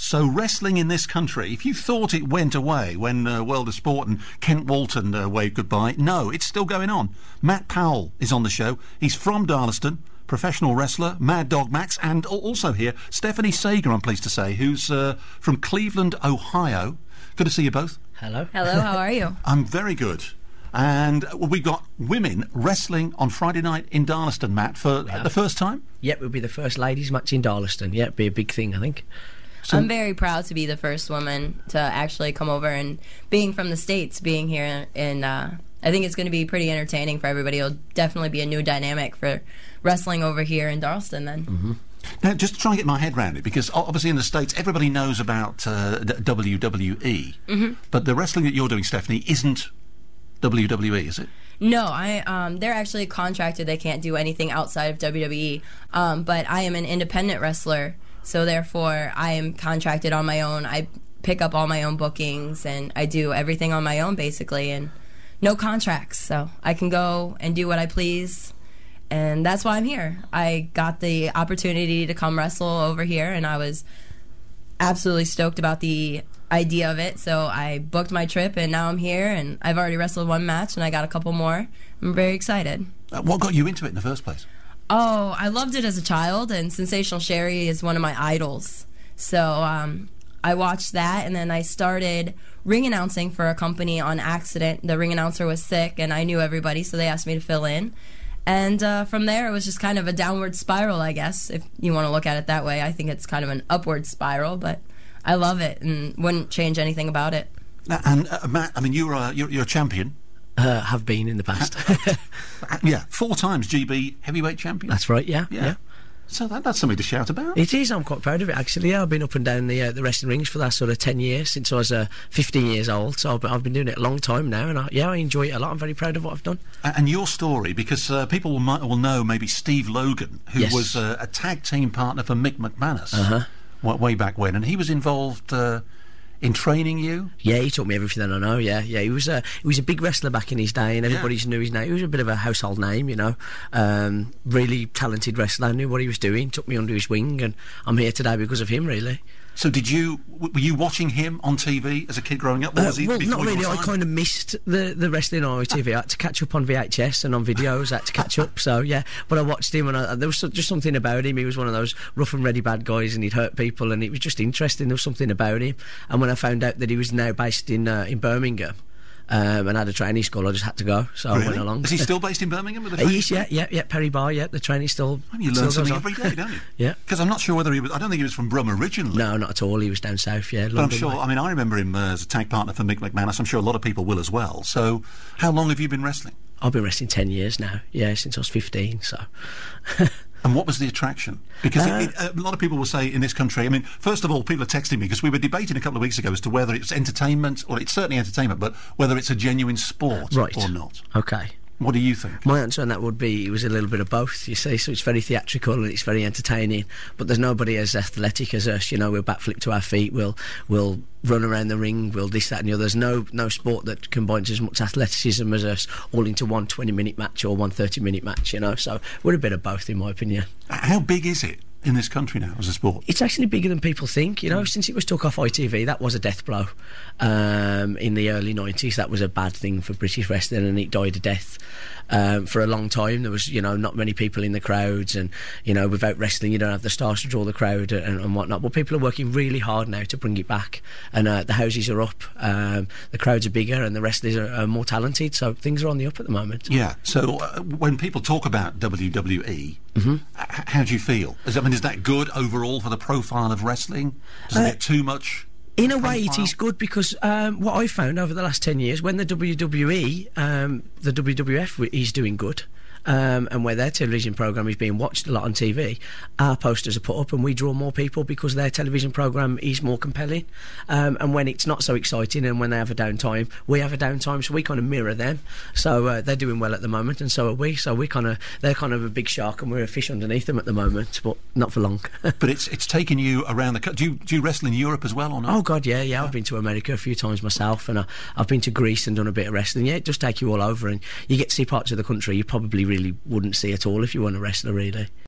So wrestling in this country, if you thought it went away when World of Sport and Kent Walton waved goodbye, no, it's still going on. Matt Powell is on the show. He's from Darlaston, professional wrestler, Mad Dog Max, and also here, Stephanie Sager, I'm pleased to say, who's from Cleveland, Ohio. Good to see you both. Hello. Hello, how are you? I'm very good. And we've got women wrestling on Friday night in Darlaston, Matt, for the first time? Yep, it'll be the first ladies match in Darlaston. Yeah, it'll be a big thing, I think. So, I'm very proud to be the first woman to actually come over, and being from the States, being here, and I think it's going to be pretty entertaining for everybody. It'll definitely be a new dynamic for wrestling over here in Darlaston then. Mm-hmm. Now, just to try and get my head around it, because obviously in the States everybody knows about WWE, but the wrestling that you're doing, Stephanie, isn't WWE, is it? No, they're actually contracted. They can't do anything outside of WWE, but I am an independent wrestler, so therefore I am contracted on my own. I pick up all my own bookings, and I do everything on my own, basically, and no contracts, so I can go and do what I please. And that's why I'm here. I got the opportunity to come wrestle over here, and I was absolutely stoked about the idea of it. So I booked my trip, and now I'm here, and I've already wrestled one match, and I got a couple more. I'm very excited. What got you into it in the first place? Oh, I loved it as a child, and Sensational Sherry is one of my idols. So I watched that, and then I started ring announcing for a company on accident. The ring announcer was sick, and I knew everybody, so they asked me to fill in. And from there, it was just kind of a downward spiral, I guess, if you want to look at it that way. I think it's kind of an upward spiral, but I love it and wouldn't change anything about it. And Matt, I mean, you're a champion. Have been in the past. Yeah, 4 times GB heavyweight champion. That's right, yeah. So that's something to shout about. It is. I'm quite proud of it, actually. Yeah, I've been up and down the wrestling rings for that sort of 10 years, since I was 15 years old. So I've been doing it a long time now, and I enjoy it a lot. I'm very proud of what I've done. And your story, because people will know maybe Steve Logan, who was a tag team partner for Mick McManus way back when, and he was involved in training you. Yeah, he taught me everything I know. Yeah. He was a big wrestler back in his day, and everybody knew his name. He was a bit of a household name, you know. Really talented wrestler, knew what he was doing, took me under his wing, and I'm here today because of him, really. So were you watching him on TV as a kid growing up? Or was he well, before not really. your I time? kind of missed the wrestling on ITV. I had to catch up on VHS and on videos. I had to catch up. So yeah, but I watched him, and there was just something about him. He was one of those rough and ready bad guys, and he'd hurt people, and it was just interesting. There was something about him. And when I found out that he was now based in Birmingham, and had a training school, I just had to go, so I went along. Is he still based in Birmingham with the training school? Yeah, Perry Bar, the training's still... You learn something every day, don't you? Yeah. Because I'm not sure whether I don't think he was from Brum originally. No, not at all, he was down south, yeah. But I'm sure, I mean, I remember him as a tag partner for Mick McManus. I'm sure a lot of people will as well. So, how long have you been wrestling? I've been wrestling 10 years now, since I was 15, so... And what was the attraction? Because a lot of people will say in this country, I mean, first of all, people are texting me because we were debating a couple of weeks ago as to whether it's entertainment, or it's certainly entertainment, but whether it's a genuine sport or not. Okay. What do you think? My answer on that would be it was a little bit of both, you see. So it's very theatrical and it's very entertaining, but there's nobody as athletic as us. You know, we'll backflip to our feet, we'll run around the ring, we'll this, that and the other. There's no sport that combines as much athleticism as us all into one 20-minute match or one 30-minute match, you know. So we're a bit of both, in my opinion. How big is it in this country now as a sport? It's actually bigger than people think, you know. Since it was took off ITV, that was a death blow. In the early 90s, that was a bad thing for British wrestling, and it died a death. For a long time, there was, not many people in the crowds, and, without wrestling, you don't have the stars to draw the crowd and whatnot. But people are working really hard now to bring it back, and the houses are up, the crowds are bigger, and the wrestlers are more talented, so things are on the up at the moment. Yeah, so when people talk about WWE, how do you feel? Is that good overall for the profile of wrestling? Does it get too much? In a way, it is good because what I found over the last 10 years, when the WWE, the WWF is doing good, and where their television programme is being watched a lot on TV, our posters are put up and we draw more people because their television programme is more compelling. And when it's not so exciting and when they have a downtime, we have a downtime, so we kind of mirror them. So they're doing well at the moment, and so are we. So they're kind of a big shark and we're a fish underneath them at the moment, but not for long. But it's taken you around the country. Do you wrestle in Europe as well or not? Oh God, yeah. I've been to America a few times myself, and I've been to Greece and done a bit of wrestling. Yeah, it does take you all over, and you get to see parts of the country you probably really wouldn't see at all if you weren't a wrestler, really.